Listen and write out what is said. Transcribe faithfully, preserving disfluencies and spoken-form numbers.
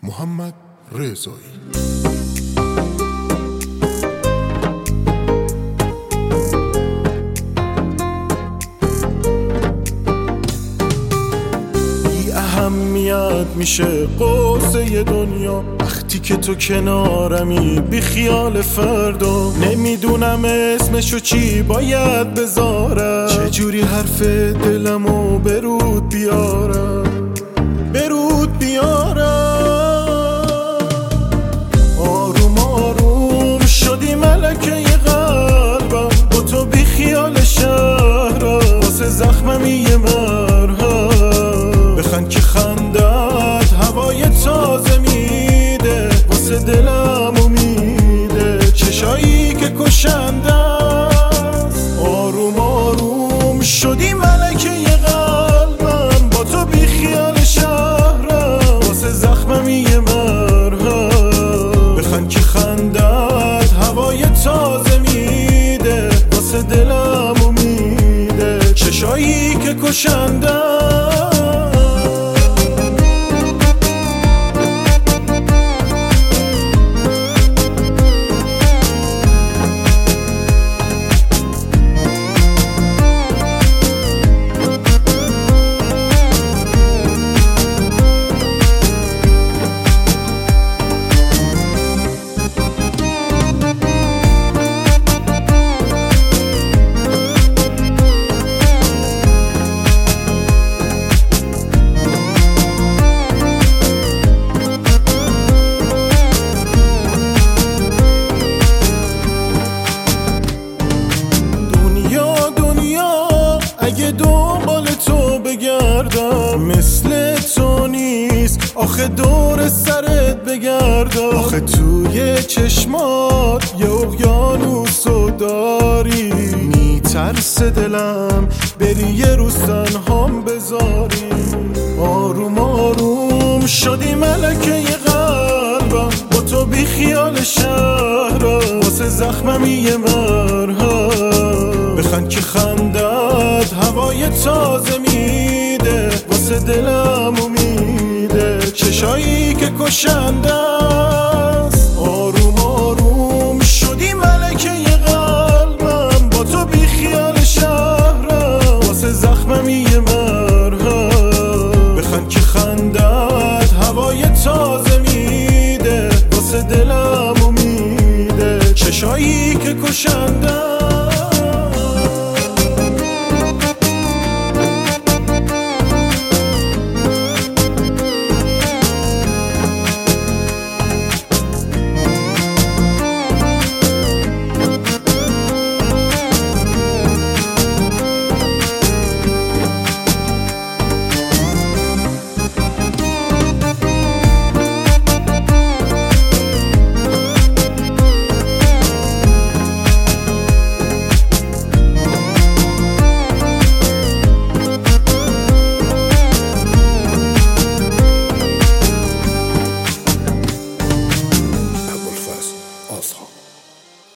محمد رضایی. اهمیت میشه قصه دنیا وقتی که تو کنارمی، بی خیال فردا. نمیدونم اسمشو چی باید بذارم، چجوری حرف دلمو برود بیارم برود بیارم. آروم آروم شدی ملکه قلبم، با تو بی خیال شهرم، واسه زخمم یه مرهم. بخند که خندت هوای تازه میده، واسه دلم امیده، چشایی که کشنده است. آروم آروم شدی ملکه قلبم، با تو بی خیال شهرم، واسه زخمم یه مرهم. بخند که خندت هوای تازه میده، واسه دلم امیده، چشایی که کشنده است. اگه دنبال تو بگردم، مثل تو نیست آخه دور سرت بگردم. آخه توی چشمات یه اقیانوسو داری، میترس دلم بری یه روز تنهام بذاری. آروم آروم شدی ملکه قلبم، با تو بی خیال شهرم، واسه زخمم یه مرهم. بخند که خندت هوای تازه میده، واسه دلم امیده، چشایی که کشنده